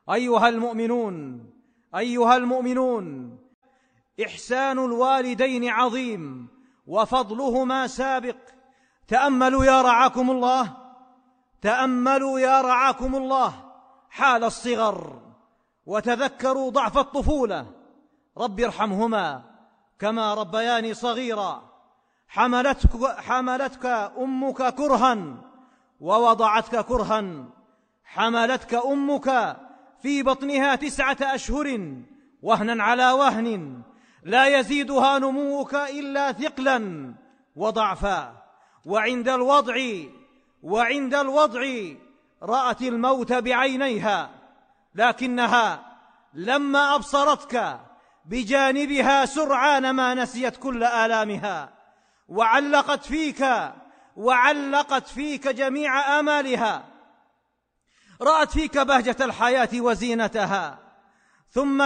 أيها المؤمنون، إحسان الوالدين عظيم وفضلهما سابق. تأملوا يا رعاكم الله حال الصغر، وتذكروا ضعف الطفولة. رب ارحمهما كما ربياني صغيرا. حملتك أمك كرها ووضعتك كرها. حملتك أمك في بطنها 9 أشهر وهنا على وهن، لا يزيدها نموك إلا ثقلا وضعفا. وعند الوضع رأت الموت بعينيها، لكنها لما أبصرتك بجانبها سرعان ما نسيت كل آلامها، وعلقت فيك جميع آمالها. رأت فيك بهجة الحياة وزينتها، ثم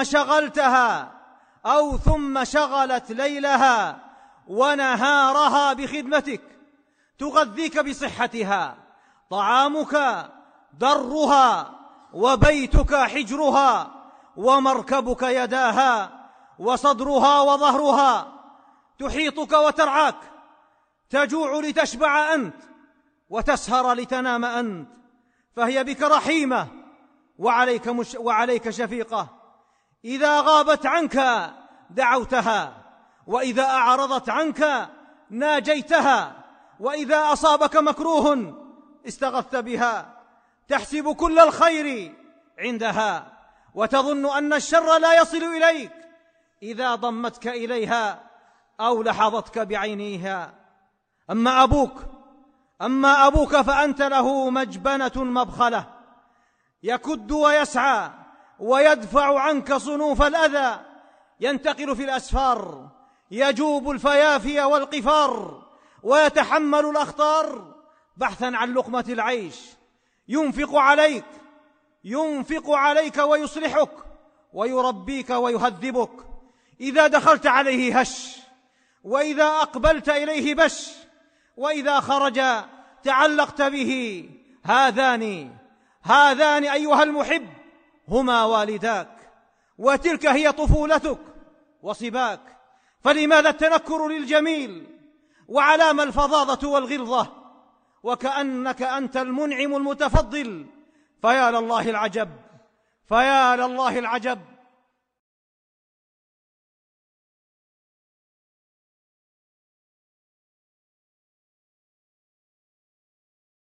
شغلت ليلها ونهارها بخدمتك، تغذيك بصحتها. طعامك درها، وبيتك حجرها، ومركبك يداها، وصدرها وظهرها. تحيطك وترعاك، تجوع لتشبع أنت، وتسهر لتنام أنت. فهي بك رحيمة وعليك شفيقة. إذا غابت عنك دعوتها، وإذا أعرضت عنك ناجيتها، وإذا أصابك مكروه استغثت بها. تحسب كل الخير عندها، وتظن أن الشر لا يصل إليك إذا ضمتك إليها أو لحظتك بعينيها. أما أبوك فأنت له مجبنة مبخلة، يكد ويسعى ويدفع عنك صنوف الأذى. ينتقل في الأسفار، يجوب الفيافي والقفار، ويتحمل الأخطار بحثا عن لقمة العيش. ينفق عليك ويصلحك، ويربيك ويهذبك. إذا دخلت عليه هش، وإذا أقبلت إليه بش، وإذا خرج تعلقت به. هذان أيها المحب هما والداك، وتلك هي طفولتك وصباك. فلماذا التنكر للجميل؟ وعلام الفظاظة والغلظة؟ وكأنك أنت المنعم المتفضل. فيا لله العجب.